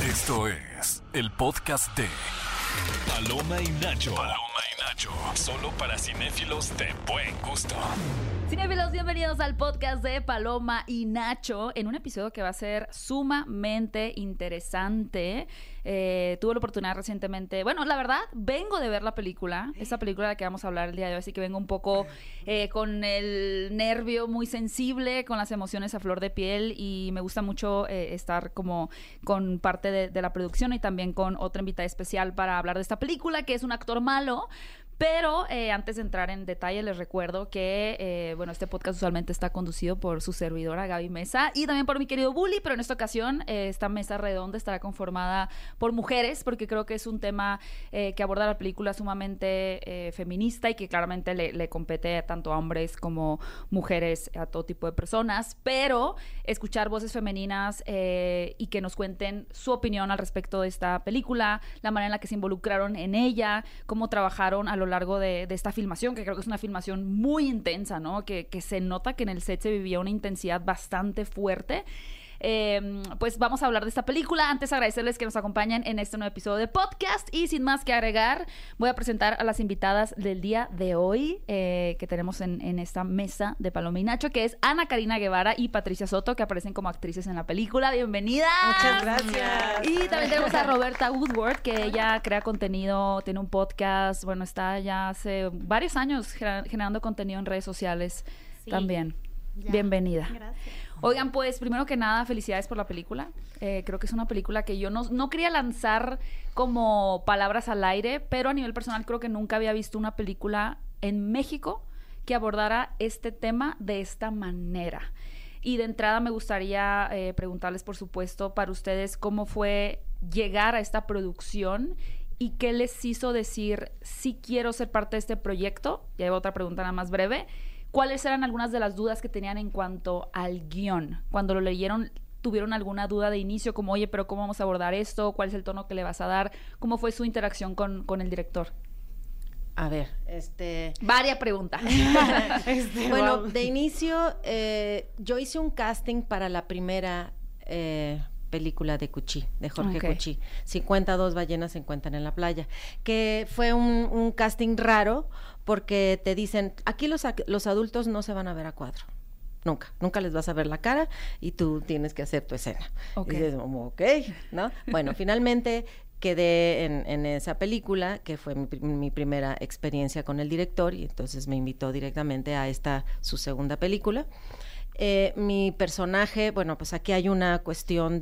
Esto es el podcast de Paloma y Nacho. Paloma y Nacho, solo para cinéfilos de buen gusto. Cinéfilos, bienvenidos al podcast de Paloma y Nacho, en un episodio que va a ser sumamente interesante. Tuve la oportunidad recientemente, bueno, la verdad, vengo de ver la película, esta película de la que vamos a hablar el día de hoy, así que vengo un poco con el nervio muy sensible, con las emociones a flor de piel, y me gusta mucho estar como con parte de la producción y también con otra invitada especial para hablar de esta película, que es un actor malo. Pero antes de entrar en detalle, les recuerdo que, este podcast usualmente está conducido por su servidora Gaby Mesa y también por mi querido Bully, pero en esta ocasión esta mesa redonda estará conformada por mujeres, porque creo que es un tema que aborda la película sumamente feminista y que claramente le compete tanto a hombres como mujeres, a todo tipo de personas, pero escuchar voces femeninas y que nos cuenten su opinión al respecto de esta película, la manera en la que se involucraron en ella, cómo trabajaron a lo largo de esta filmación, que creo que es una filmación muy intensa, ¿no? Que se nota que en el set se vivía una intensidad bastante fuerte. Pues vamos a hablar de esta película. Antes agradecerles que nos acompañen en este nuevo episodio de podcast, y sin más que agregar, voy a presentar a las invitadas del día de hoy que tenemos en esta mesa de Paloma y Nacho, que es Ana Karina Guevara y Patricia Soto, que aparecen como actrices en la película. ¡Bienvenidas! Muchas gracias. Y también tenemos a Roberta Woodward, que ella crea contenido, tiene un podcast, bueno, está ya hace varios años generando contenido en redes sociales. Sí, también. Ya. Bienvenida. Gracias. Oigan, pues primero que nada, felicidades por la película. Creo que es una película que yo no quería lanzar como palabras al aire, pero a nivel personal creo que nunca había visto una película en México que abordara este tema de esta manera. Y de entrada me gustaría preguntarles, por supuesto, para ustedes, cómo fue llegar a esta producción y qué les hizo decir, sí quiero ser parte de este proyecto. Y hay otra pregunta nada más breve. ¿Cuáles eran algunas de las dudas que tenían en cuanto al guión? Cuando lo leyeron, ¿tuvieron alguna duda de inicio? Como, oye, ¿pero cómo vamos a abordar esto? ¿Cuál es el tono que le vas a dar? ¿Cómo fue su interacción con el director? A ver, Varias preguntas. Bueno, de inicio, yo hice un casting para la primera película de Cuchí, de Jorge Cuchí. 52 ballenas se encuentran en la playa. Que fue un casting raro, porque te dicen, aquí los adultos no se van a ver a cuadro. Nunca les vas a ver la cara y tú tienes que hacer tu escena. Y dices, ¿no? Bueno, finalmente quedé en esa película, que fue mi primera experiencia con el director, y entonces me invitó directamente a su segunda película. Mi personaje, bueno, pues aquí hay una cuestión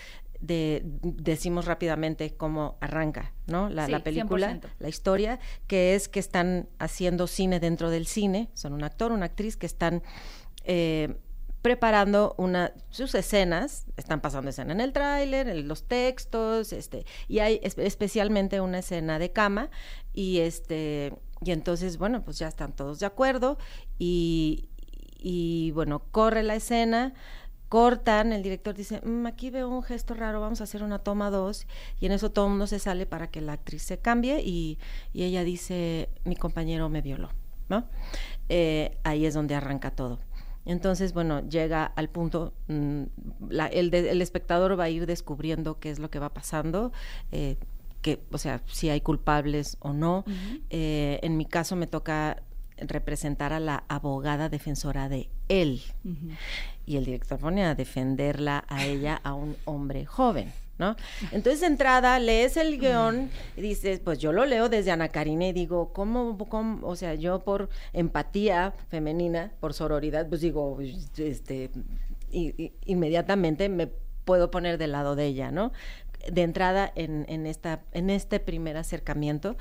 decimos rápidamente cómo arranca, ¿no? La película, 100%. La historia, que es que están haciendo cine dentro del cine, son un actor, una actriz que están preparando sus escenas, están pasando escena en el tráiler, en los textos, y hay especialmente una escena de cama, y entonces, bueno, pues ya están todos de acuerdo, y bueno, corre la escena, cortan, el director dice, aquí veo un gesto raro, vamos a hacer una toma 2, y en eso todo el mundo se sale para que la actriz se cambie, y ella dice, mi compañero me violó, ¿no? Ahí es donde arranca todo. Entonces, bueno, llega al punto, el espectador va a ir descubriendo qué es lo que va pasando, o sea, si hay culpables o no. Uh-huh. En mi caso me toca representar a la abogada defensora de él. Uh-huh. Y el director pone a defenderla a ella, a un hombre joven, ¿no? Entonces, de entrada, lees el guión y dices, pues yo lo leo desde Ana Karina y digo, ¿cómo? O sea, yo por empatía femenina, por sororidad, pues digo, inmediatamente me puedo poner del lado de ella, ¿no? De entrada, en este primer acercamiento,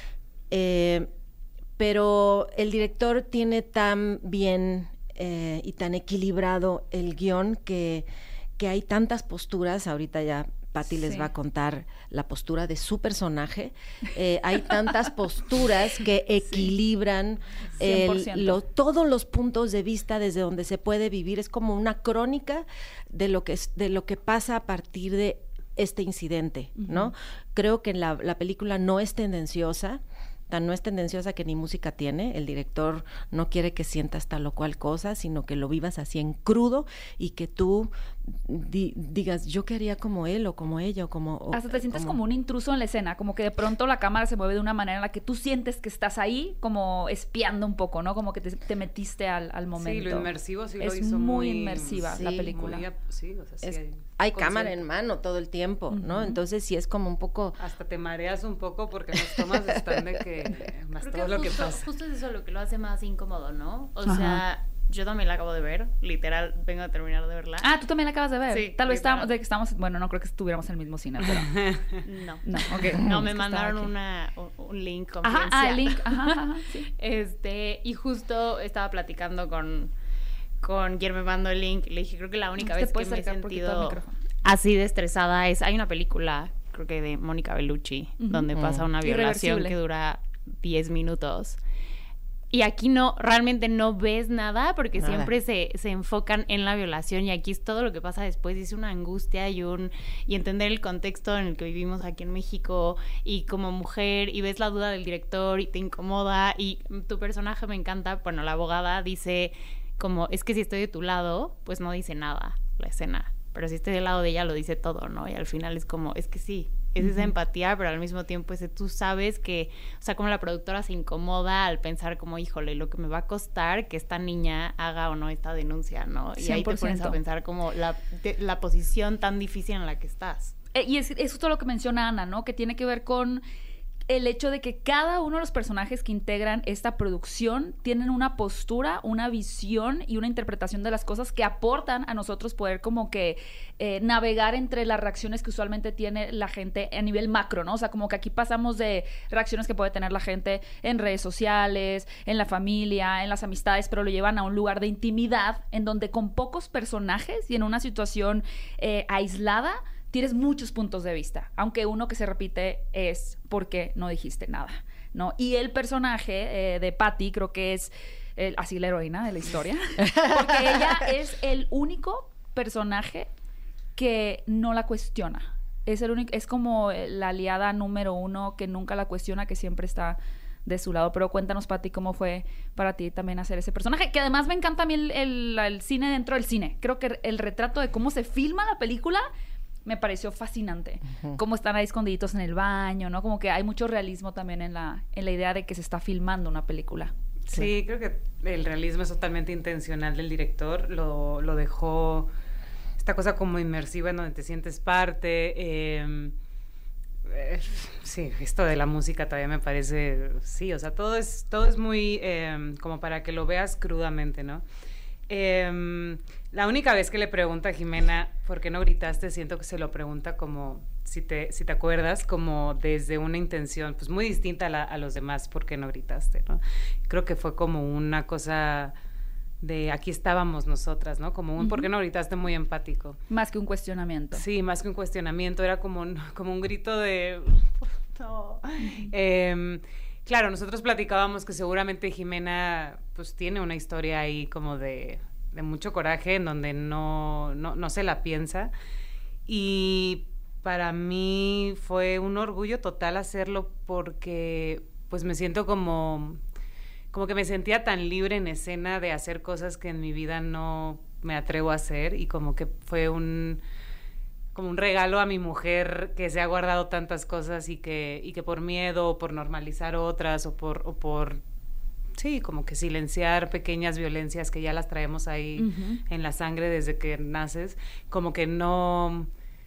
pero el director tiene tan bien y tan equilibrado el guión que hay tantas posturas. Ahorita ya Pati les va a contar la postura de su personaje. Hay tantas posturas que equilibran todos los puntos de vista desde donde se puede vivir. Es como una crónica de lo que pasa a partir de este incidente, ¿no? Uh-huh. Creo que la película no es tendenciosa. No es tendenciosa que ni música tiene. El director no quiere que sientas tal o cual cosa, sino que lo vivas así en crudo y que tú digas, yo qué haría como él o como ella o como... Hasta te sientes como un intruso en la escena, como que de pronto la cámara se mueve de una manera en la que tú sientes que estás ahí, como espiando un poco, ¿no? Como que te metiste al momento. Sí, lo inmersivo sí lo hizo es muy muy inmersiva la película. Sí, o sea, sí hay cámara en mano todo el tiempo, ¿no? Entonces sí es como un poco... Hasta te mareas un poco porque las tomas están de que... más Creo todo que lo que pasa. Justo es eso lo que lo hace más incómodo, ¿no? O sea... Yo también la acabo de ver, literal, vengo a terminar de verla. Ah, ¿tú también la acabas de ver? Sí. Tal vez estábamos, bueno, no creo que estuviéramos en el mismo cine, pero... No. No, ok. No, me Es que mandaron un link Ajá, confidencial. el link, ajá, sí. Y justo estaba platicando con quien me mandó el link. Le dije, creo que la única vez que me he sentido así de estresada hay una película, creo que de Mónica Bellucci, donde pasa una violación que dura 10 minutos. Y aquí realmente no ves nada porque siempre se enfocan en la violación y aquí es todo lo que pasa después. Es una angustia y entender el contexto en el que vivimos aquí en México y como mujer y ves la duda del director y te incomoda y tu personaje me encanta. Bueno, la abogada dice como, es que si estoy de tu lado, pues no dice nada la escena. Pero si estoy del lado de ella lo dice todo, ¿no? Y al final es como, es que sí. Es esa empatía, pero al mismo tiempo tú sabes que, o sea, como la productora se incomoda al pensar como, híjole, lo que me va a costar que esta niña haga o no esta denuncia, ¿no? Y 100%. Ahí te pones a pensar como la posición tan difícil en la que estás. Y es justo lo que menciona Ana, ¿no? Que tiene que ver con el hecho de que cada uno de los personajes que integran esta producción tienen una postura, una visión y una interpretación de las cosas que aportan a nosotros poder como que navegar entre las reacciones que usualmente tiene la gente a nivel macro, ¿no? O sea, como que aquí pasamos de reacciones que puede tener la gente en redes sociales, en la familia, en las amistades, pero lo llevan a un lugar de intimidad en donde con pocos personajes y en una situación aislada tienes muchos puntos de vista, aunque uno que se repite es porque no dijiste nada, ¿no? Y el personaje de Patty creo que es así la heroína de la historia, porque ella es el único personaje que no la cuestiona. Es el único, es como la aliada número uno que nunca la cuestiona, que siempre está de su lado. Pero cuéntanos, Patty, cómo fue para ti también hacer ese personaje, que además me encanta a mí el cine dentro del cine. Creo que el retrato de cómo se filma la película me pareció fascinante. Cómo están ahí escondiditos en el baño, ¿no? Como que hay mucho realismo también en la idea de que se está filmando una película. Sí, creo que el realismo es totalmente intencional del director. Lo dejó esta cosa como inmersiva en donde te sientes parte. Sí, esto de la música todavía me parece... Sí, o sea, todo es muy como para que lo veas crudamente, ¿no? La única vez que le pregunta a Jimena ¿por qué no gritaste? Siento que se lo pregunta como, si te acuerdas, como desde una intención pues muy distinta a los demás, ¿por qué no gritaste? ¿No? Creo que fue como una cosa de aquí estábamos nosotras, ¿no? Como un ¿por qué no gritaste? Muy empático. Más que un cuestionamiento. Sí, más que un cuestionamiento, era como un grito de... no. Claro, nosotros platicábamos que seguramente Jimena pues tiene una historia ahí como de mucho coraje en donde no se la piensa y para mí fue un orgullo total hacerlo porque pues me siento como que me sentía tan libre en escena de hacer cosas que en mi vida no me atrevo a hacer y como que fue como un regalo a mi mujer que se ha guardado tantas cosas y que por miedo o por normalizar otras o por sí, como que silenciar pequeñas violencias que ya las traemos ahí en la sangre desde que naces, como que no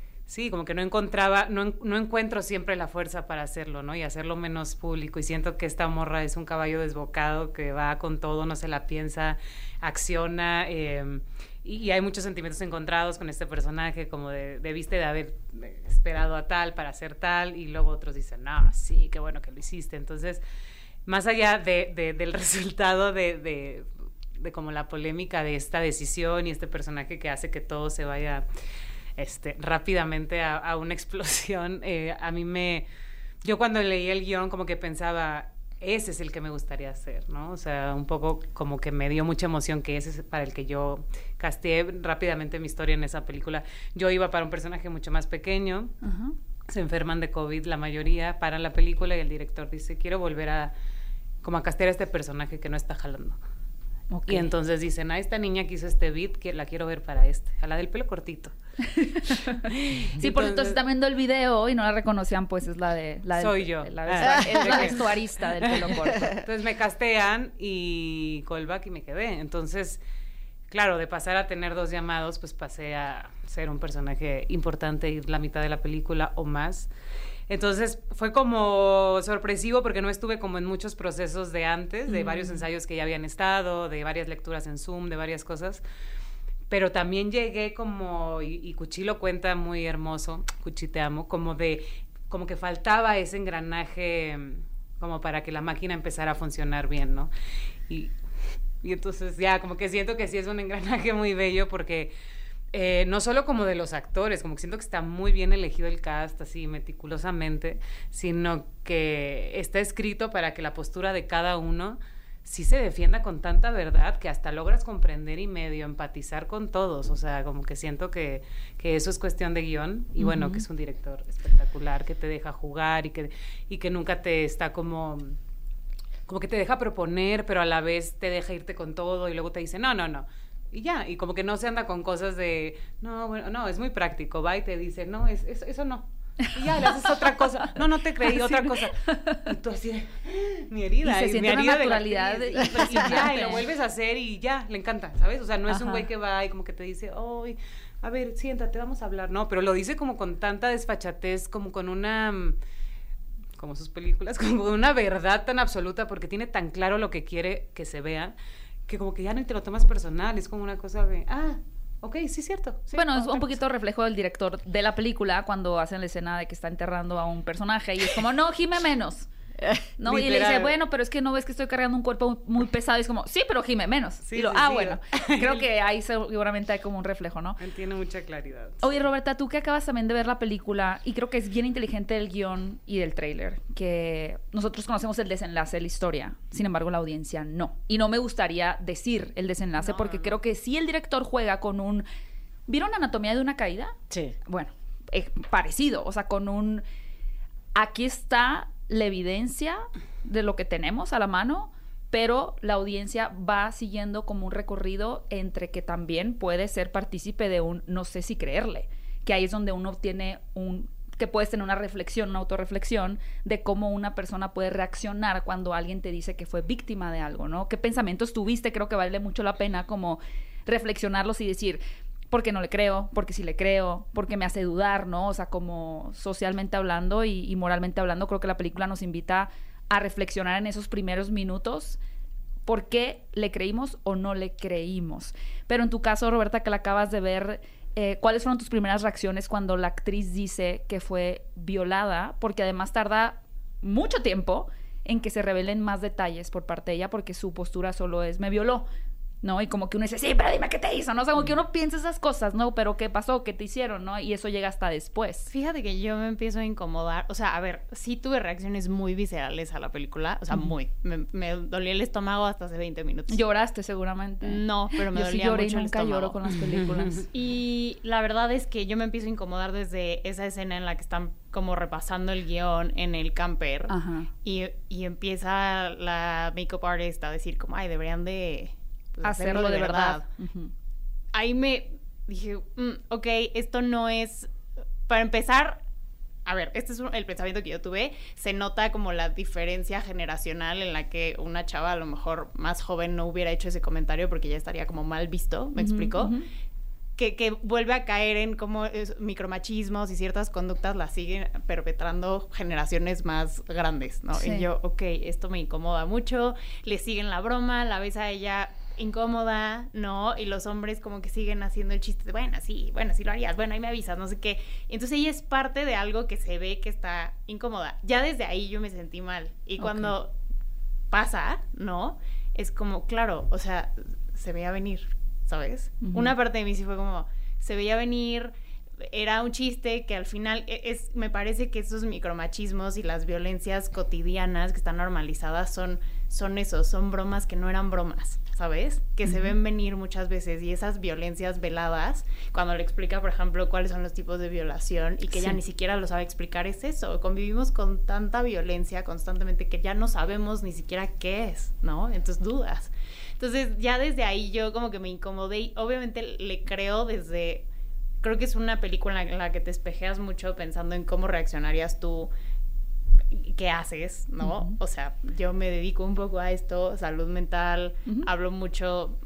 encuentro siempre la fuerza para hacerlo, ¿no? Y hacerlo menos público y siento que esta morra es un caballo desbocado que va con todo, no se la piensa, acciona, y hay muchos sentimientos encontrados con este personaje, como debiste de haber esperado a tal para hacer tal, y luego otros dicen, no, sí, qué bueno que lo hiciste. Entonces, más allá del resultado de como la polémica de esta decisión y este personaje que hace que todo se vaya rápidamente a una explosión, yo cuando leí el guión como que pensaba, ese es el que me gustaría hacer, ¿no? O sea, un poco como que me dio mucha emoción que ese es para el que yo casteé rápidamente mi historia en esa película. Yo iba para un personaje mucho más pequeño, se enferman de COVID la mayoría, paran la película y el director dice, quiero volver a castear a este personaje que no está jalando. Okay. Y entonces dicen, esta niña que hizo este beat, que la quiero ver para a la del pelo cortito. Sí, por entonces están viendo el video y no la reconocían, pues es soy yo. Es la vestuarista del pelo corto. Entonces me castean y callback y me quedé. Entonces, claro, de pasar a tener 2 llamados, pues pasé a ser un personaje importante, ir la mitad de la película o más. Entonces fue como sorpresivo porque no estuve como en muchos procesos de antes, de varios ensayos que ya habían estado, de varias lecturas en Zoom, de varias cosas. Pero también llegué como, y Cuchi lo cuenta muy hermoso, Cuchi te amo, como que faltaba ese engranaje como para que la máquina empezara a funcionar bien, ¿no? Y entonces ya como que siento que sí es un engranaje muy bello porque no solo como de los actores, como que siento que está muy bien elegido el cast así meticulosamente, sino que está escrito para que la postura de cada uno sí se defienda con tanta verdad que hasta logras comprender y medio empatizar con todos. O sea, como que siento que eso es cuestión de guión y bueno, que es un director espectacular que te deja jugar y que nunca te está como que te deja proponer, pero a la vez te deja irte con todo y luego te dice, no. Y ya, y como que no se anda con cosas de, no, bueno, no, es muy práctico, va y te dice, no, eso no. Y ya, le haces otra cosa. No te creí, otra cosa. Y tú así, mi herida. Y se siente una naturalidad. Y lo vuelves a hacer y ya, le encanta, ¿sabes? O sea, no es un güey que va y como que te dice, ay, a ver, siéntate, vamos a hablar. No, pero lo dice como con tanta desfachatez, como con una... como sus películas, como con una verdad tan absoluta, porque tiene tan claro lo que quiere que se vea, que como que ya no te lo tomas personal, es como una cosa de, ok, sí, cierto. Sí, bueno, es un poquito reflejo del director de la película cuando hacen la escena de que está enterrando a un personaje y es como, no, gime menos. ¿No? Y le dice, bueno, pero es que no ves que estoy cargando un cuerpo muy pesado. Y es como, sí, pero gime menos. Sí, bueno. Creo que ahí seguramente hay como un reflejo, ¿no? Él tiene mucha claridad. Oye, Roberta, tú que acabas también de ver la película, y creo que es bien inteligente el guión y del tráiler, que nosotros conocemos el desenlace de la historia, sin embargo la audiencia no. Y no me gustaría decir el desenlace porque creo que sí el director juega con un... ¿Vieron Anatomía de una caída? Sí. Bueno, parecido, o sea, con un... Aquí está la evidencia de lo que tenemos a la mano, pero la audiencia va siguiendo como un recorrido entre que también puede ser partícipe de un no sé si creerle, que ahí es donde uno tiene que puedes tener una reflexión, una autorreflexión de cómo una persona puede reaccionar cuando alguien te dice que fue víctima de algo, ¿no? ¿Qué pensamientos tuviste? Creo que vale mucho la pena como reflexionarlos y decir... porque no le creo, porque sí le creo, porque me hace dudar, ¿no? O sea, como socialmente hablando y moralmente hablando, creo que la película nos invita a reflexionar en esos primeros minutos por qué le creímos o no le creímos. Pero en tu caso, Roberta, que la acabas de ver, ¿cuáles fueron tus primeras reacciones cuando la actriz dice que fue violada? Porque además tarda mucho tiempo en que se revelen más detalles por parte de ella, porque su postura solo es, me violó, ¿no? Y como que uno dice, sí, pero dime qué te hizo, ¿no? O sea, como que uno piensa esas cosas, ¿no? Pero ¿qué pasó? ¿Qué te hicieron? ¿No? Y eso llega hasta después. Fíjate que yo me empiezo a incomodar. O sea, a ver, sí tuve reacciones muy viscerales a la película. O sea, muy. Me dolía el estómago hasta hace 20 minutos. ¿Lloraste seguramente? No, pero me dolía lloré mucho y nunca el estómago. lloro con las películas. Y la verdad es que yo me empiezo a incomodar desde esa escena en la que están como repasando el guión en el camper. Ajá. Y empieza la makeup artist a decir como, ay, deberían de... pues, hacerlo de verdad. Ahí me dije, ok, esto no es... Para empezar, a ver, este es el pensamiento que yo tuve. Se nota como la diferencia generacional en la que una chava a lo mejor más joven no hubiera hecho ese comentario porque ya estaría como mal visto, ¿me explico? Que vuelve a caer en como micromachismos y ciertas conductas las siguen perpetrando generaciones más grandes, ¿no? Sí. Y yo, ok, esto me incomoda mucho, le siguen la broma, la ves a ella incómoda, ¿no? Y los hombres como que siguen haciendo el chiste de, bueno, sí lo harías, bueno, ahí me avisas, no sé qué. Entonces ella es parte de algo que se ve que está incómoda. Ya desde ahí yo me sentí mal. Y cuando pasa, ¿no? Es como, claro, o sea, se veía venir, ¿sabes? Una parte de mí sí fue como, se veía venir, era un chiste que al final me parece que esos micromachismos y las violencias cotidianas que están normalizadas son bromas que no eran bromas, ¿sabes? Que se ven venir muchas veces, y esas violencias veladas, cuando le explica, por ejemplo, cuáles son los tipos de violación y que ella ni siquiera lo sabe explicar, es eso, convivimos con tanta violencia constantemente que ya no sabemos ni siquiera qué es, ¿no? Entonces dudas. Entonces ya desde ahí yo como que me incomodé y obviamente le creo creo que es una película en la que te espejeas mucho pensando en cómo reaccionarías tú, qué haces, ¿no? O sea, yo me dedico un poco a esto, salud mental, hablo mucho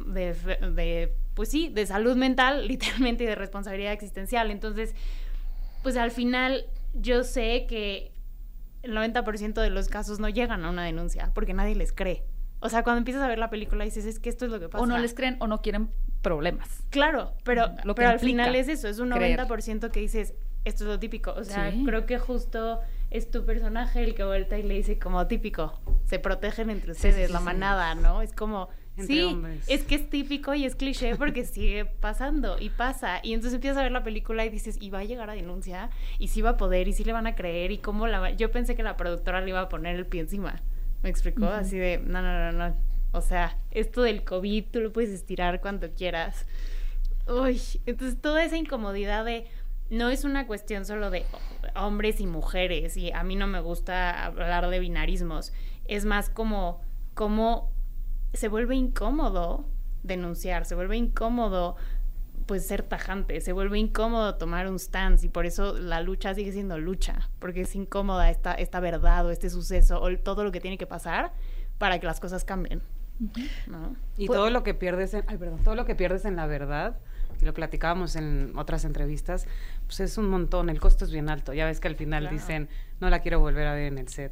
pues sí, de salud mental, literalmente, y de responsabilidad existencial. Entonces, pues al final yo sé que el 90% de los casos no llegan a una denuncia porque nadie les cree. O sea, cuando empiezas a ver la película dices, es que esto es lo que pasa. O no les creen o no quieren problemas. Claro, pero al final es eso, es un 90% que dices, esto es lo típico. O sea, creo que justo es tu personaje el que vuelta y le dice como típico, se protegen entre ustedes, la manada, ¿no? Es como, entre hombres. Es que es típico y es cliché porque sigue pasando y pasa. Y entonces empiezas a ver la película y dices, ¿y va a llegar a denuncia? ¿Y sí va a poder? ¿Y sí le van a creer? ¿Y cómo yo pensé que la productora le iba a poner el pie encima. ¿Me explicó? Así de, no. O sea, esto del COVID tú lo puedes estirar cuando quieras. Uy, entonces toda esa incomodidad no es una cuestión solo de hombres y mujeres, y a mí no me gusta hablar de binarismos. Es más como cómo se vuelve incómodo denunciar, se vuelve incómodo pues ser tajante, se vuelve incómodo tomar un stance, y por eso la lucha sigue siendo lucha, porque es incómoda esta verdad o este suceso o todo lo que tiene que pasar para que las cosas cambien, ¿no? Y todo lo que pierdes todo lo que pierdes en la verdad, y lo platicábamos en otras entrevistas, pues es un montón, el costo es bien alto. Ya ves que al final dicen, no la quiero volver a ver en el set.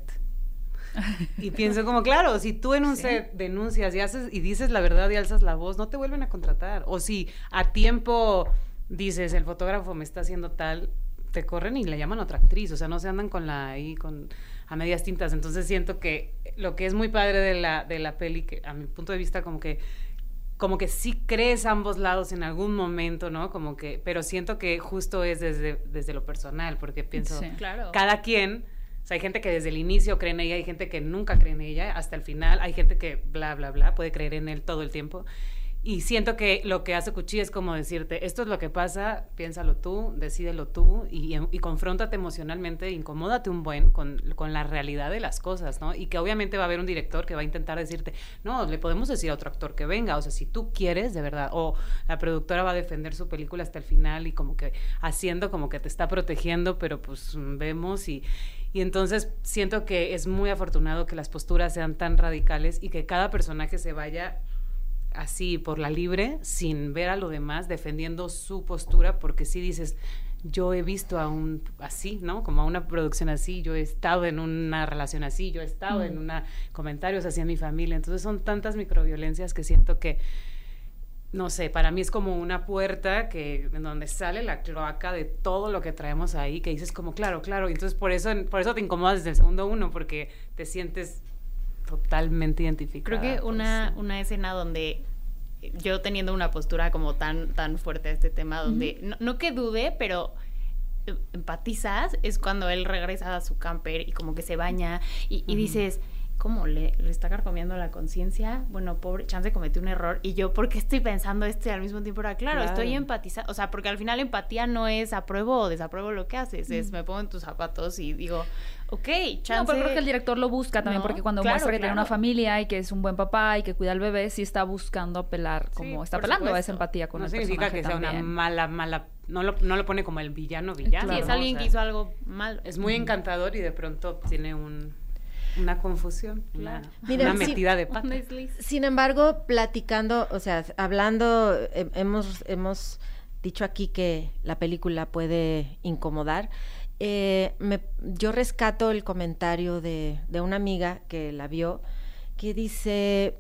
Y pienso como, claro, si tú en un set denuncias y dices la verdad y alzas la voz, no te vuelven a contratar. O si a tiempo dices, el fotógrafo me está haciendo tal, te corren y le llaman a otra actriz. O sea, no se andan a medias tintas. Entonces siento que lo que es muy padre de la peli, que a mi punto de vista como que sí crees ambos lados en algún momento, ¿no? Pero siento que justo es desde lo personal, porque pienso, cada quien... O sea, hay gente que desde el inicio cree en ella, hay gente que nunca cree en ella hasta el final, hay gente que bla, bla, bla, puede creer en él todo el tiempo. Y siento que lo que hace Cuchí es como decirte, esto es lo que pasa, piénsalo tú, decídelo tú, y confróntate emocionalmente, incomódate un buen con la realidad de las cosas, ¿no? Y que obviamente va a haber un director que va a intentar decirte, no, le podemos decir a otro actor que venga, o sea, si tú quieres, de verdad, o la productora va a defender su película hasta el final y como que haciendo como que te está protegiendo, pero pues vemos y entonces siento que es muy afortunado que las posturas sean tan radicales y que cada personaje se vaya así por la libre, sin ver a lo demás, defendiendo su postura, porque sí dices, yo he visto así, ¿no? Como a una producción así, yo he estado en una relación así, yo he estado en comentarios hacia mi familia, entonces son tantas microviolencias que siento que, no sé, para mí es como una puerta en donde sale la cloaca de todo lo que traemos ahí, que dices como, claro, y entonces por eso te incomodas desde el segundo uno, porque te sientes totalmente identificada. Creo que una escena donde yo teniendo una postura como tan fuerte a este tema, donde no que dude, pero empatizas, es cuando él regresa a su camper y como que se baña y dices, ¿cómo le está carcomiendo la conciencia? Bueno, pobre, chance cometió un error. Y yo, ¿por qué estoy pensando y al mismo tiempo? Claro, estoy empatizando. O sea, porque al final empatía no es apruebo o desapruebo lo que haces. Es me pongo en tus zapatos y digo, ok, chance... No, pero creo que el director lo busca también, porque cuando muestra que tiene una familia y que es un buen papá y que cuida al bebé, sí está buscando apelar, como está apelando a esa empatía con el personaje. No significa que sea una mala... No lo pone como el villano. Sí, es alguien que hizo algo malo. Es muy encantador y de pronto tiene una confusión, una metida de pata. Sin embargo, platicando, o sea, hablando, hemos dicho aquí que la película puede incomodar. Yo rescato el comentario de una amiga que la vio, que dice,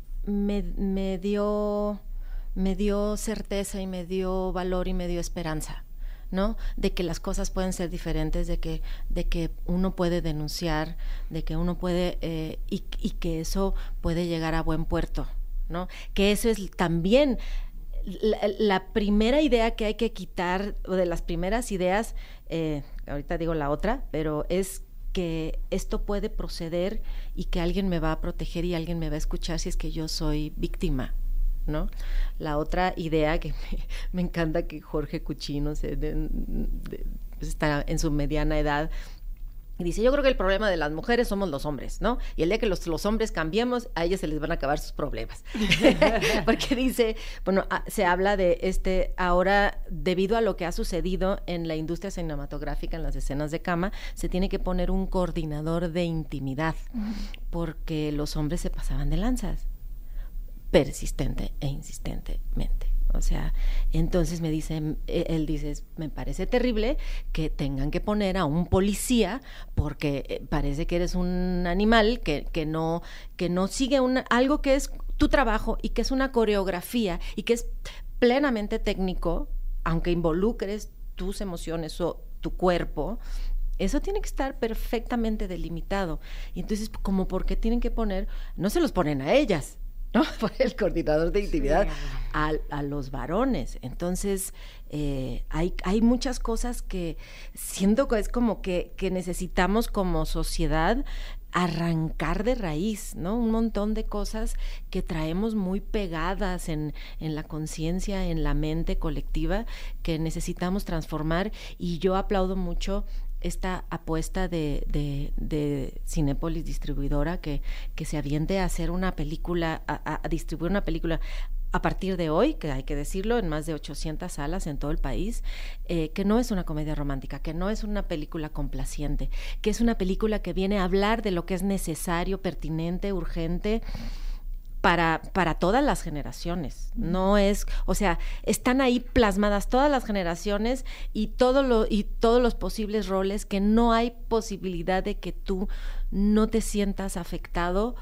me dio certeza y me dio valor y me dio esperanza, ¿no? De que las cosas pueden ser diferentes, de que uno puede denunciar, de que uno puede y que eso puede llegar a buen puerto, ¿no? Que eso es también la primera idea que hay que quitar, o de las primeras ideas, ahorita digo la otra, pero es que esto puede proceder y que alguien me va a proteger y alguien me va a escuchar si es que yo soy víctima, ¿no? La otra idea que me encanta, que Jorge Cuchí, no sé, pues está en su mediana edad, y dice, yo creo que el problema de las mujeres somos los hombres, ¿no? Y el día que los hombres cambiemos, a ellas se les van a acabar sus problemas. Porque dice, bueno, se habla de ahora, debido a lo que ha sucedido en la industria cinematográfica, en las escenas de cama, se tiene que poner un coordinador de intimidad, porque los hombres se pasaban de lanzas, persistente e insistentemente. O sea, entonces él dice, me parece terrible que tengan que poner a un policía porque parece que eres un animal que no sigue algo que es tu trabajo y que es una coreografía y que es plenamente técnico, aunque involucres tus emociones o tu cuerpo. Eso tiene que estar perfectamente delimitado. Y entonces, como por qué tienen que poner, no se los ponen a ellas, ¿no? Por el coordinador de intimidad, sí, a los varones. Entonces, hay muchas cosas que siento que es como que necesitamos como sociedad arrancar de raíz, ¿no? Un montón de cosas que traemos muy pegadas en la conciencia, en la mente colectiva, que necesitamos transformar, y yo aplaudo mucho esta apuesta de Cinépolis Distribuidora, que se aviente a hacer una película, a distribuir una película a partir de hoy, que hay que decirlo, en más de 800 salas en todo el país, que no es una comedia romántica, que no es una película complaciente, que es una película que viene a hablar de lo que es necesario, pertinente, urgente, para todas las generaciones. No es, o sea, están ahí plasmadas todas las generaciones y todos los posibles roles, que no hay posibilidad de que tú no te sientas afectado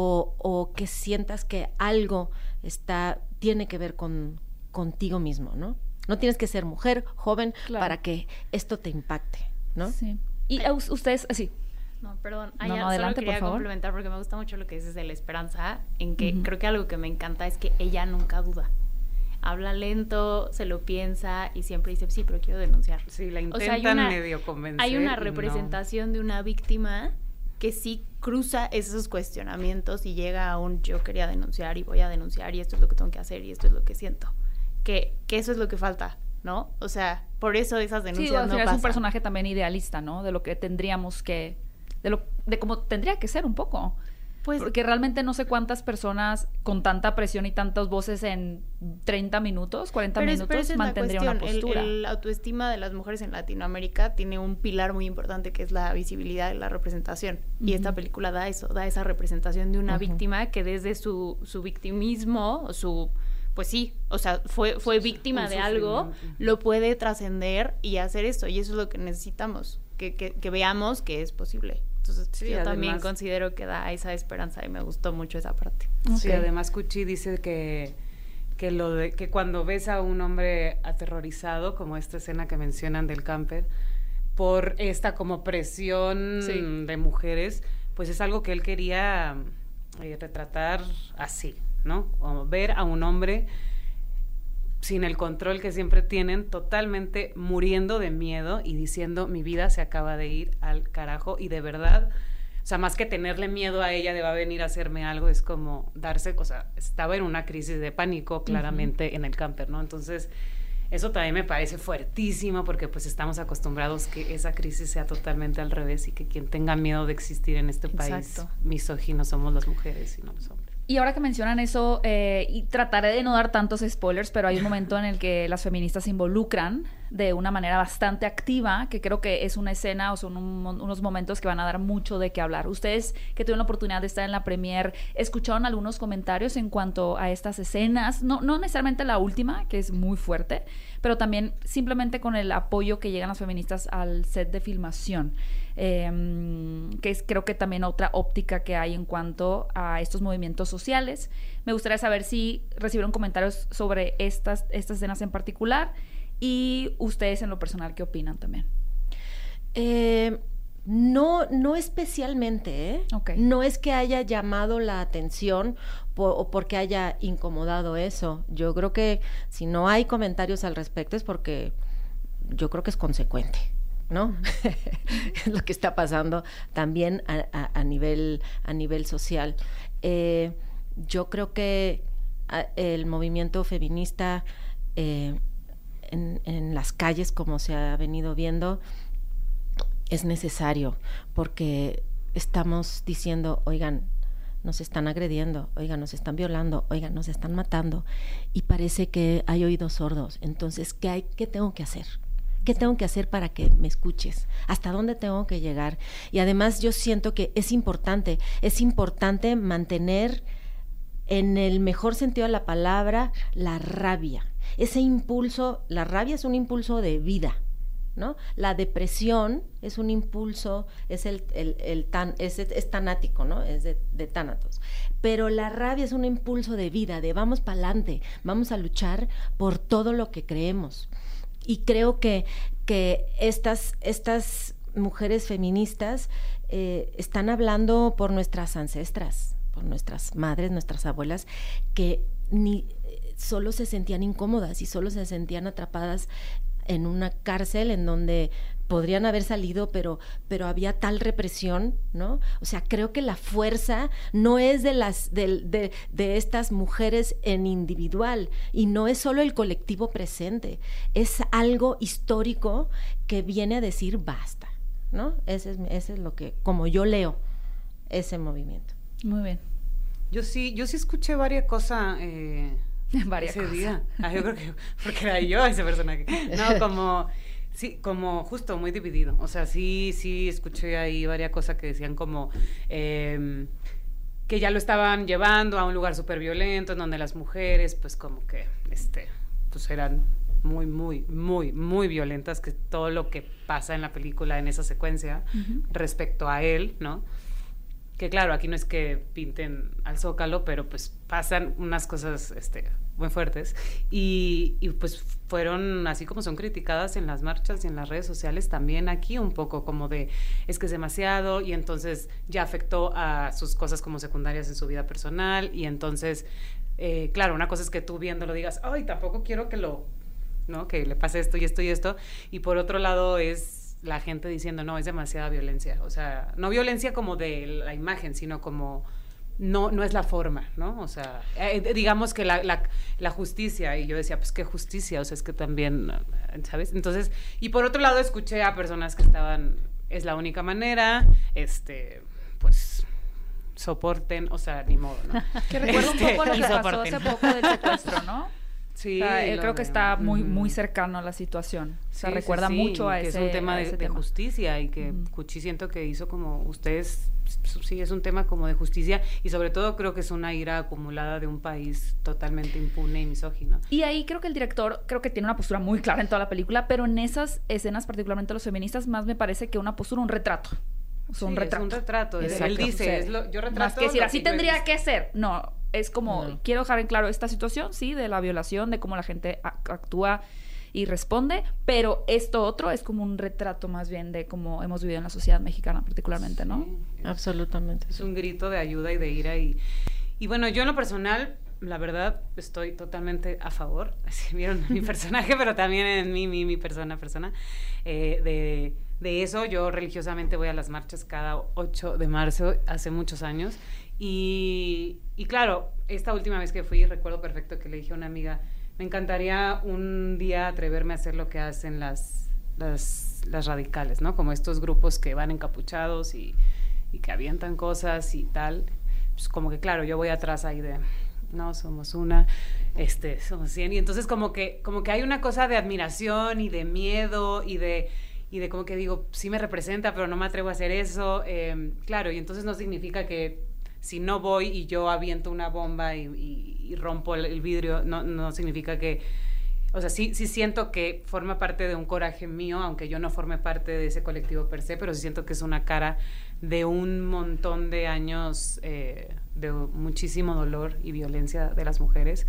o que sientas que algo tiene que ver contigo mismo, ¿no? No tienes que ser mujer, joven, claro, para que esto te impacte, ¿no? Sí. Y ustedes, sí. No, perdón. Adelante, solo quería complementar porque me gusta mucho lo que dices de la esperanza, en que creo que algo que me encanta es que ella nunca duda. Habla lento, se lo piensa y siempre dice, sí, pero quiero denunciar. Sí, la intentan medio convencer. Hay una representación de una víctima que sí cruza esos cuestionamientos y llega a yo quería denunciar y voy a denunciar y esto es lo que tengo que hacer y esto es lo que siento. Que eso es lo que falta, ¿no? O sea, por eso esas denuncias no pasan. Es un personaje también idealista, ¿no? De lo que tendríamos que... de cómo tendría que ser un poco. Pues, porque realmente no sé cuántas personas con tanta presión y tantas voces en 30 minutos, 40 minutos mantendrían una postura. La autoestima de las mujeres en Latinoamérica tiene un pilar muy importante que es la visibilidad y la representación. Y esta película da esa representación de una víctima que desde su victimismo, pues sí, o sea, fue víctima de algo, lo puede trascender y hacer esto. Y eso es lo que necesitamos, que veamos que es posible. Entonces, sí, yo también considero que da esa esperanza y me gustó mucho esa parte. Sí, además Cuchí dice que cuando ves a un hombre aterrorizado, como esta escena que mencionan del camper, por esta como presión de mujeres, pues es algo que él quería retratar así, ¿no? O ver a un hombre sin el control que siempre tienen, totalmente muriendo de miedo y diciendo, mi vida se acaba de ir al carajo, y de verdad, o sea, más que tenerle miedo a ella de va a venir a hacerme algo, es como o sea, estaba en una crisis de pánico claramente en el camper, ¿no? Entonces, eso también me parece fuertísimo, porque pues estamos acostumbrados que esa crisis sea totalmente al revés y que quien tenga miedo de existir en este país misógino somos las mujeres y no los hombres. Y ahora que mencionan eso, y trataré de no dar tantos spoilers, pero hay un momento en el que las feministas se involucran de una manera bastante activa, que creo que es una escena o son unos momentos que van a dar mucho de qué hablar. Ustedes que tuvieron la oportunidad de estar en la premier, ¿escucharon algunos comentarios en cuanto a estas escenas? No necesariamente la última, que es muy fuerte, pero también simplemente con el apoyo que llegan las feministas al set de filmación. Que es creo que también otra óptica que hay en cuanto a estos movimientos sociales. Me gustaría saber si recibieron comentarios sobre estas escenas en particular y ustedes en lo personal, ¿qué opinan también? No especialmente, ¿eh? Okay. No es que haya llamado la atención o porque haya incomodado eso. Yo creo que si no hay comentarios al respecto es porque yo creo que es consecuente, ¿no? Es lo que está pasando también a nivel social. Yo creo que el movimiento feminista en las calles, como se ha venido viendo, es necesario, porque estamos diciendo, oigan, nos están agrediendo, oigan, nos están violando, oigan, nos están matando, y parece que hay oídos sordos. Entonces, ¿qué tengo que hacer? ¿Qué tengo que hacer para que me escuches? ¿Hasta dónde tengo que llegar? Y además yo siento que es importante mantener, en el mejor sentido de la palabra, la rabia. Ese impulso, la rabia es un impulso de vida, ¿no? La depresión es un impulso, es tanático, ¿no? Es de tánatos. Pero la rabia es un impulso de vida, de vamos para adelante, vamos a luchar por todo lo que creemos. Y creo que estas mujeres feministas están hablando por nuestras ancestras, por nuestras madres, nuestras abuelas, que solo se sentían incómodas y solo se sentían atrapadas en una cárcel en donde podrían haber salido, pero había tal represión, ¿no? O sea, creo que la fuerza no es de estas mujeres en individual, y no es solo el colectivo presente, es algo histórico que viene a decir basta, ¿no? Ese es lo que, como yo leo ese movimiento. Muy bien. Yo sí escuché varias cosas ese día. Yo creo que porque era yo ese personaje. No, como justo muy dividido. O sea, sí escuché ahí varias cosas que decían como que ya lo estaban llevando a un lugar súper violento, en donde las mujeres, pues como que, pues eran muy, muy, muy, muy violentas, que todo lo que pasa en la película, en esa secuencia, respecto a él, ¿no? Que claro, aquí no es que pinten al Zócalo, pero pues pasan unas cosas muy fuertes y pues fueron así como son criticadas en las marchas y en las redes sociales también aquí un poco como de es que es demasiado, y entonces ya afectó a sus cosas como secundarias en su vida personal, y entonces claro, una cosa es que tú viéndolo digas, ay, tampoco quiero que le pase esto y esto y esto, y por otro lado es la gente diciendo, no, es demasiada violencia. O sea, no violencia como de la imagen, sino como no es la forma, ¿no? O sea, digamos que la justicia, y yo decía, pues, ¿qué justicia? O sea, es que también, ¿sabes? Entonces, y por otro lado escuché a personas que estaban, es la única manera, pues, soporten, o sea, ni modo, ¿no? Que recuerda un poco lo que pasó hace poco del secuestro, ¿no? Sí, o sea, creo que está muy cercano a la situación. O sea, recuerda mucho a ese tema. Es un tema de justicia, y que Cuchí siento que hizo como ustedes, sí, es un tema como de justicia, y sobre todo creo que es una ira acumulada de un país totalmente impune y misógino. Y ahí creo que el director tiene una postura muy clara en toda la película, pero en esas escenas, particularmente los feministas, más me parece que una postura, un retrato. O sea, un retrato. Es un retrato. Exacto. Él dice, yo retrato. Más que decir, así tendría que ser. No, es como, quiero dejar en claro esta situación, sí, de la violación, de cómo la gente actúa y responde, pero esto otro es como un retrato más bien de cómo hemos vivido en la sociedad mexicana particularmente, ¿no? Sí, absolutamente. Es un grito de ayuda y de ira, y bueno, yo en lo personal, la verdad, estoy totalmente a favor, así vieron mi personaje, pero también en mi persona, de eso. Yo religiosamente voy a las marchas cada 8 de marzo, hace muchos años, y claro, esta última vez que fui, recuerdo perfecto que le dije a una amiga, me encantaría un día atreverme a hacer lo que hacen las radicales, ¿no? Como estos grupos que van encapuchados y que avientan cosas y tal. Pues como que claro, yo voy atrás ahí de, no, somos una, somos 100, y entonces como que hay una cosa de admiración y de miedo y de como que digo, sí me representa, pero no me atrevo a hacer eso, claro, y entonces no significa que si no voy y yo aviento una bomba y rompo el vidrio, no significa que, o sea, sí siento que forma parte de un coraje mío, aunque yo no forme parte de ese colectivo per se, pero sí siento que es una cara de un montón de años de muchísimo dolor y violencia de las mujeres.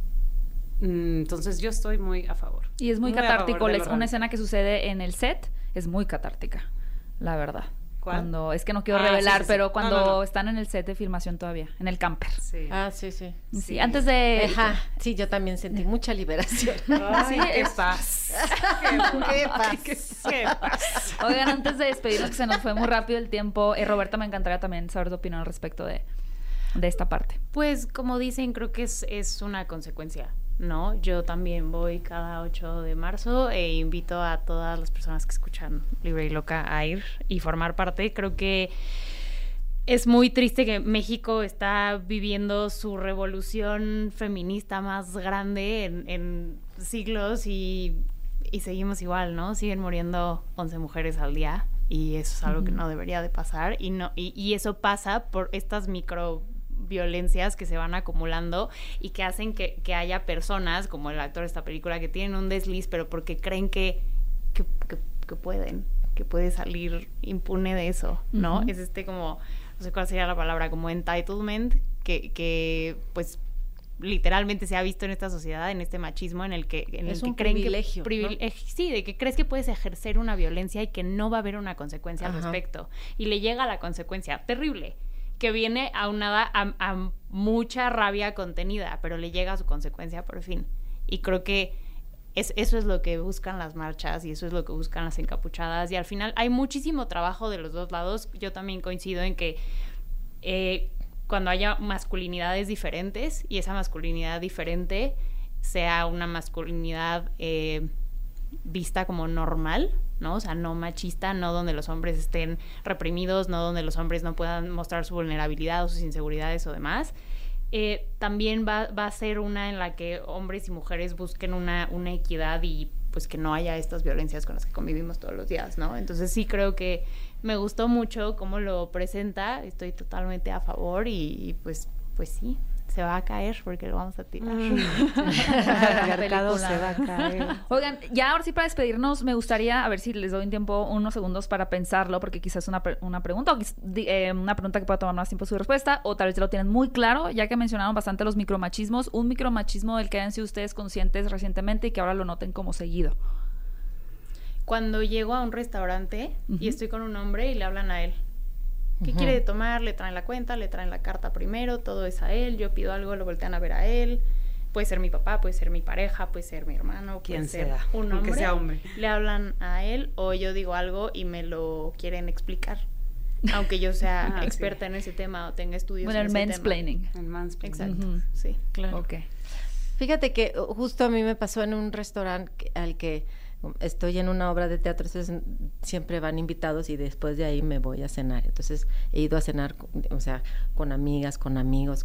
Entonces yo estoy muy a favor. Y es muy catártico, es una escena que sucede en el set, es muy catártica, la verdad. ¿Cuál? Cuando, es que no quiero revelar, pero cuando están en el set de filmación todavía, en el camper. Sí. Sí, antes de... Ajá, sí, yo también sentí mucha liberación. Ay, qué paz. Qué paz. Oigan, antes de despedirnos, que se nos fue muy rápido el tiempo, Roberta, me encantaría también saber tu opinión al respecto de esta parte. Pues, como dicen, creo que es una consecuencia, ¿no? Yo también voy cada 8 de marzo e invito a todas las personas que escuchan Libre y Loca a ir y formar parte. Creo que es muy triste que México está viviendo su revolución feminista más grande en siglos y seguimos igual, ¿no? Siguen muriendo 11 mujeres al día y eso es algo que no debería de pasar y eso pasa por estas microviolencias que se van acumulando y que hacen que haya personas, como el actor de esta película, que tienen un desliz, pero porque creen que puede salir impune de eso, ¿no? Es como, no sé cuál sería la palabra, como entitlement, que pues literalmente se ha visto en esta sociedad, en este machismo en el que un creen privilegio, que sí, de que crees que puedes ejercer una violencia y que no va a haber una consecuencia al respecto, y le llega la consecuencia terrible que viene aunada a mucha rabia contenida, pero le llega a su consecuencia por fin. Y creo que eso es lo que buscan las marchas y eso es lo que buscan las encapuchadas, y al final hay muchísimo trabajo de los dos lados. Yo también coincido en que cuando haya masculinidades diferentes y esa masculinidad diferente sea una masculinidad vista como normal, ¿no? O sea, no machista, no donde los hombres estén reprimidos, no donde los hombres no puedan mostrar su vulnerabilidad o sus inseguridades o demás. También va a ser una en la que hombres y mujeres busquen una equidad y pues que no haya estas violencias con las que convivimos todos los días, ¿no? Entonces sí creo que me gustó mucho cómo lo presenta, estoy totalmente a favor y pues sí, se va a caer porque lo vamos a tirar. El mercado se va a caer. Oigan, ya ahora sí para despedirnos, me gustaría, a ver si les doy un tiempo, unos segundos para pensarlo, porque quizás una pregunta, o una pregunta que pueda tomar más tiempo su respuesta, o tal vez ya lo tienen muy claro, ya que mencionaron bastante los micromachismos, un micromachismo del que hayan sido ustedes conscientes recientemente y que ahora lo noten como seguido. Cuando llego a un restaurante y estoy con un hombre y le hablan a él. ¿Qué quiere de tomar? Le traen la cuenta, le traen la carta primero, todo es a él, yo pido algo, lo voltean a ver a él. Puede ser mi papá, puede ser mi pareja, puede ser mi hermano, quien puede ser sea, un hombre. Que sea hombre. Le hablan a él o yo digo algo y me lo quieren explicar. Aunque yo sea experta en ese tema o tenga estudios en ese tema. El mansplaining. Exacto, sí. Claro. Okay. Fíjate que justo a mí me pasó en un restaurante al que estoy en una obra de teatro, entonces siempre van invitados y después de ahí me voy a cenar. Entonces he ido a cenar, o sea, con amigas, con amigos,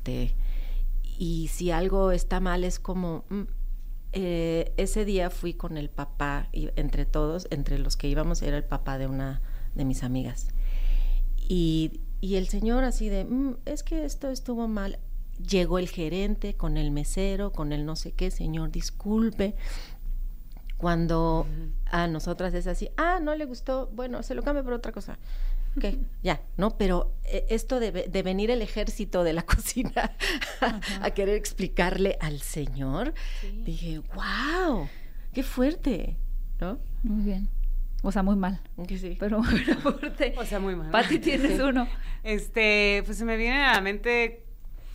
y si algo está mal es como ese día fui con el papá, y entre todos, entre los que íbamos era el papá de una de mis amigas, y el señor así de es que esto estuvo mal. Llegó el gerente con el mesero, con el no sé qué, señor, disculpe. Cuando a nosotras es así, no le gustó, bueno, se lo cambio por otra cosa. Ok, ya, ¿no? Pero esto de venir el ejército de la cocina a querer explicarle al señor, dije, wow, qué fuerte, ¿no? Muy bien. O sea, muy mal. Sí. Pero fuerte. O sea, muy mal. Pati, tienes uno. Pues se me viene a la mente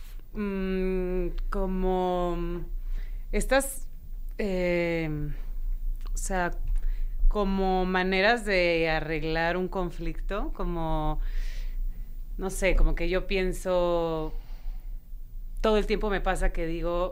como estas... o sea, como maneras de arreglar un conflicto, como, no sé, como que yo pienso, todo el tiempo me pasa que digo,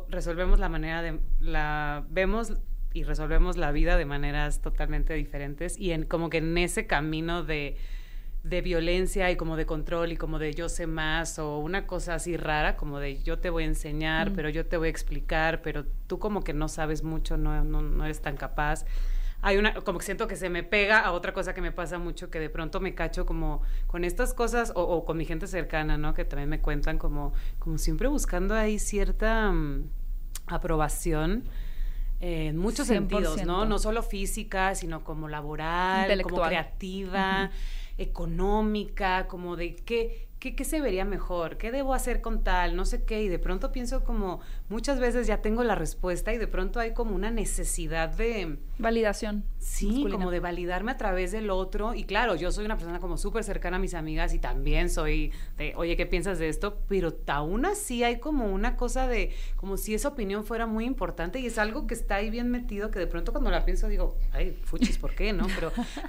vemos y resolvemos la vida de maneras totalmente diferentes, y como que en ese camino de violencia y como de control y como de yo sé más, o una cosa así rara, como de yo te voy a enseñar, pero yo te voy a explicar, pero tú como que no sabes mucho, no eres tan capaz. Hay como que siento que se me pega a otra cosa que me pasa mucho, que de pronto me cacho como con estas cosas, o con mi gente cercana, ¿no? Que también me cuentan como siempre buscando ahí cierta aprobación, en muchos 100%. Sentidos, ¿no? No solo física, sino como laboral, como creativa, económica, como de qué ¿qué se vería mejor? ¿Qué debo hacer con tal? No sé qué. Y de pronto pienso como, muchas veces ya tengo la respuesta y de pronto hay como una necesidad de... validación. Sí, masculina. Como de validarme a través del otro. Y claro, yo soy una persona como súper cercana a mis amigas y también soy de, oye, ¿qué piensas de esto? Pero aún así hay como una cosa de, como si esa opinión fuera muy importante y es algo que está ahí bien metido, que de pronto cuando la pienso digo, ay, fuchis, ¿por qué, no?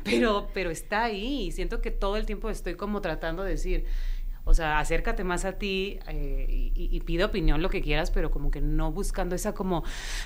Pero está ahí y siento que todo el tiempo estoy como tratando de decir... O sea, acércate más a ti y pide opinión, lo que quieras, pero como que no buscando esa como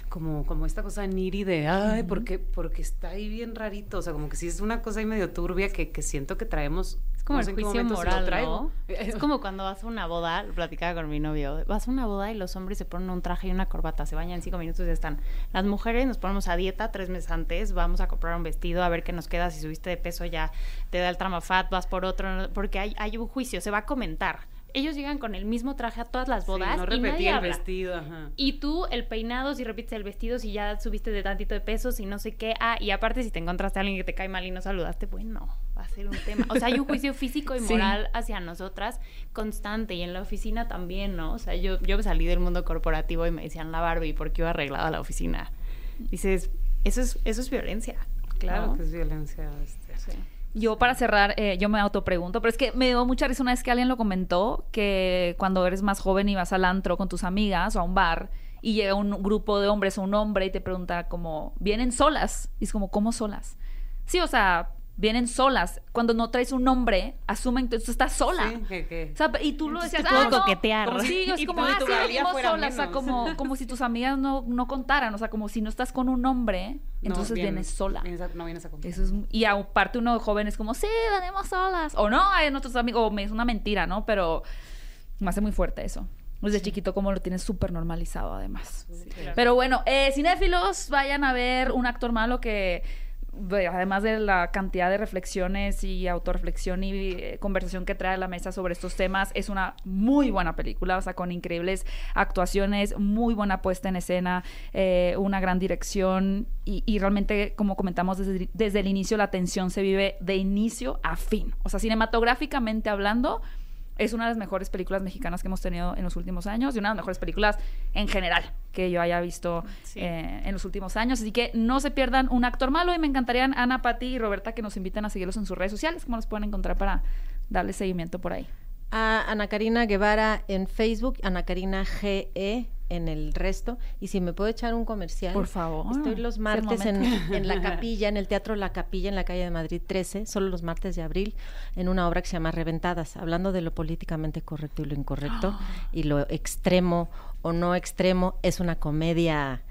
esta cosa needy de, ay, porque está ahí bien rarito. O sea, como que sí es una cosa ahí medio turbia que siento que traemos. Es como el juicio moral, ¿no? Es como cuando vas a una boda, lo platicaba con mi novio, vas a una boda y los hombres se ponen un traje y una corbata, se bañan en 5 minutos y ya están. Las mujeres nos ponemos a dieta 3 meses antes, vamos a comprar un vestido, a ver qué nos queda, si subiste de peso ya te da el Tramafat, vas por otro, porque hay un juicio, se va a comentar. Ellos llegan con el mismo traje a todas las bodas, sí, no y nadie el habla. Vestido, ajá. Y tú, el peinado, si repites el vestido, si ya subiste de tantito de peso, si no sé qué. Y aparte, si te encontraste a alguien que te cae mal y no saludaste, bueno, va a ser un tema. O sea, hay un juicio físico y moral hacia nosotras constante. Y en la oficina también, ¿no? O sea, yo salí del mundo corporativo y me decían la Barbie, ¿por qué iba arreglada a la oficina? Dices, eso es violencia. Claro, ¿no? que es violencia. Sí. Yo para cerrar, yo me autopregunto, pero es que me dio mucha risa una vez que alguien lo comentó, que cuando eres más joven y vas al antro con tus amigas o a un bar y llega un grupo de hombres o un hombre y te pregunta como, ¿vienen solas? Y es como, ¿cómo solas? Sí, o sea, vienen solas. Cuando no traes un nombre, asumen que tú estás sola. Sí, que... O sea, y tú lo decías, puedo coquetear. Como, sí, es como, tu valía venimos fuera solas. menos. O sea, como si tus amigas no contaran. O sea, como si no estás con un hombre, entonces vienes sola. No vienes a contar. Eso es, y aparte uno de joven es como, sí, venimos solas. O no, hay nuestros amigos, o es una mentira, ¿no? Pero me hace muy fuerte eso. Desde chiquito como lo tienes súper normalizado, además. Sí, claro. Pero bueno, cinéfilos, vayan a ver Un actor malo que... además de la cantidad de reflexiones y autorreflexión y conversación que trae a la mesa sobre estos temas, es una muy buena película, o sea, con increíbles actuaciones, muy buena puesta en escena, una gran dirección y realmente, como comentamos desde el inicio, la tensión se vive de inicio a fin. O sea, cinematográficamente hablando, es una de las mejores películas mexicanas que hemos tenido en los últimos años y una de las mejores películas en general que yo haya visto en los últimos años. Así que no se pierdan Un actor malo y me encantarían Ana, Pati y Roberta que nos inviten a seguirlos en sus redes sociales. ¿Cómo los pueden encontrar para darle seguimiento por ahí? A Ana Karina Guevara en Facebook, Ana Karina GE en el resto. Y si me puedo echar un comercial. Por favor. Estoy los martes en La Capilla, en el Teatro La Capilla, en la calle de Madrid 13, solo los martes de abril, en una obra que se llama Reventadas, hablando de lo políticamente correcto y lo incorrecto, y lo extremo o no extremo. Es una comedia...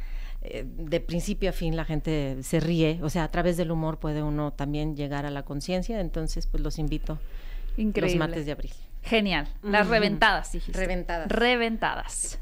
de principio a fin la gente se ríe, o sea, a través del humor puede uno también llegar a la conciencia, entonces pues los invito. Increíble. Los martes de abril. Genial. Las reventadas, dijiste. Reventadas.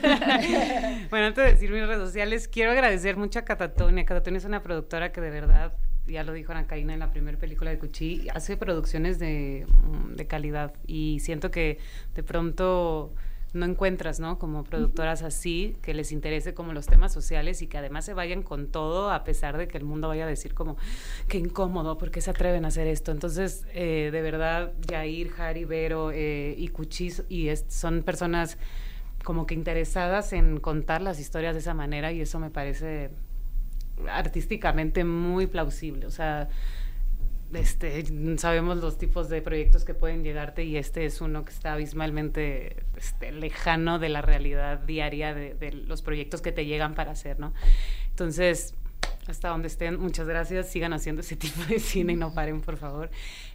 Bueno, antes de decir mis redes sociales, quiero agradecer mucho a Catatonia. Catatonia es una productora que de verdad, ya lo dijo Ana Karina en la primera película de Cuchí, hace producciones de calidad y siento que de pronto no encuentras, ¿no? Como productoras así, que les interese como los temas sociales y que además se vayan con todo, a pesar de que el mundo vaya a decir como, qué incómodo, ¿por qué se atreven a hacer esto? Entonces, de verdad, Yair, Jari, Vero y Cuchis, son personas como que interesadas en contar las historias de esa manera y eso me parece artísticamente muy plausible, o sea... sabemos los tipos de proyectos que pueden llegarte y este es uno que está abismalmente lejano de la realidad diaria de los proyectos que te llegan para hacer, ¿no? Entonces, hasta donde estén, muchas gracias, sigan haciendo ese tipo de cine y no paren, por favor.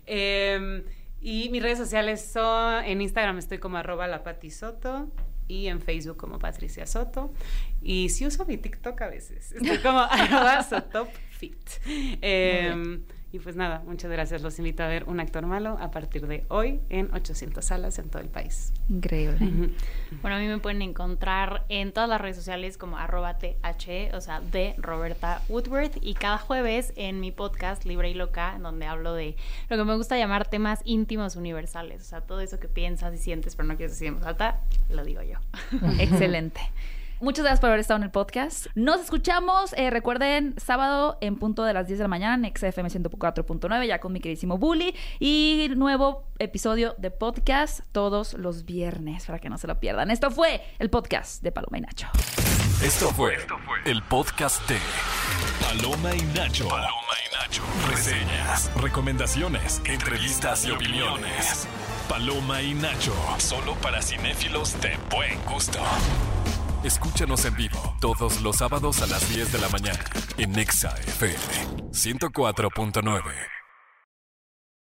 Y mis redes sociales son, en Instagram estoy como @lapatisoto y en Facebook como Patricia Soto y sí uso mi TikTok a veces, estoy como @sotopfit. Y pues nada, muchas gracias. Los invito a ver Un actor malo a partir de hoy en 800 salas en todo el país. Increíble. Bueno, a mí me pueden encontrar en todas las redes sociales como @THE, o sea, de Roberta Woodworth. Y cada jueves en mi podcast Libre y Loca, donde hablo de lo que me gusta llamar temas íntimos universales. O sea, todo eso que piensas y sientes pero no quieres decir en voz alta, lo digo yo. Excelente. Muchas gracias por haber estado en el podcast. Nos escuchamos, recuerden, sábado en punto de las 10 de la mañana en XFM 104.9, ya con mi queridísimo Bully. Y nuevo episodio de podcast todos los viernes, para que no se lo pierdan. Esto fue el podcast de Paloma y Nacho. Esto fue el podcast de Paloma y Nacho. Reseñas, recomendaciones, entrevistas y opiniones. Paloma y Nacho, solo para cinéfilos de buen gusto. Escúchanos en vivo todos los sábados a las 10 de la mañana en XFM 104.9.